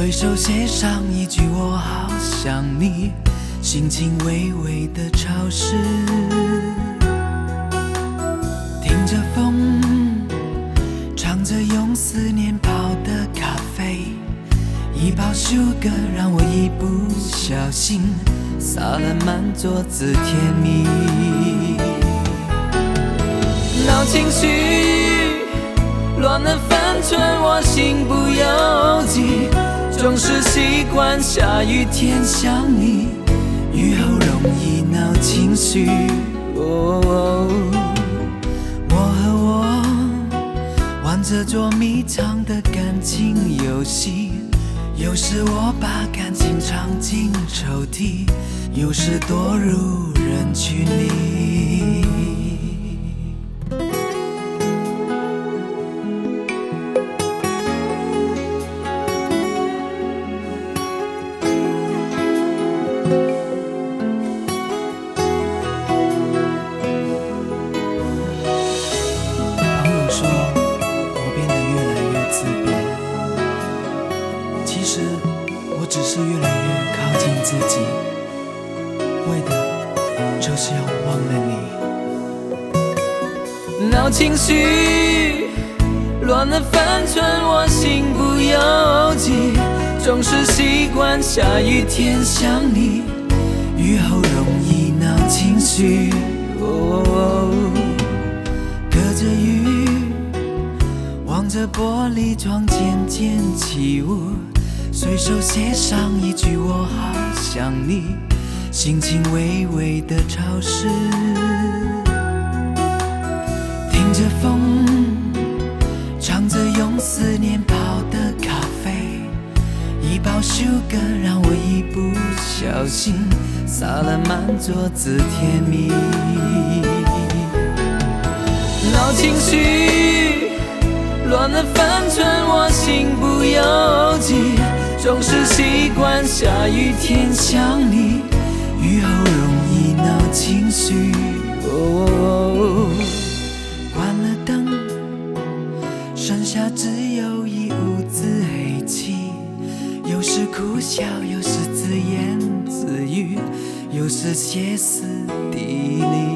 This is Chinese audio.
随手写上一句我好想你，心情微微的潮湿，听着风，唱着用思念泡的咖啡，一包sugar让我一不小心洒了满桌子甜蜜。闹情绪乱了分寸，我心不由己，总是习惯下雨天想你，雨后容易闹情绪。我和我玩着捉迷藏的感情游戏，有时我把感情藏进抽屉，有时躲入人群里。朋友说我变得越来越自卑，其实我只是越来越靠近自己，为的就是要忘了你。闹情绪乱了分寸，我心不由己，总是习惯下雨天想你，雨后容易闹情绪。隔着雨，望着玻璃窗渐渐起雾，随手写上一句我好想你，心情微微的潮湿，听着风，唱着用思念泡的咖啡，一包sugar让我一不小心洒了满桌子甜蜜。闹情绪乱了分寸，我心不由己，总是习惯下雨天想你，雨后容易闹情绪。关了灯，剩下只有一屋子黑气，有时哭笑，有时自言自语，有时歇斯底里。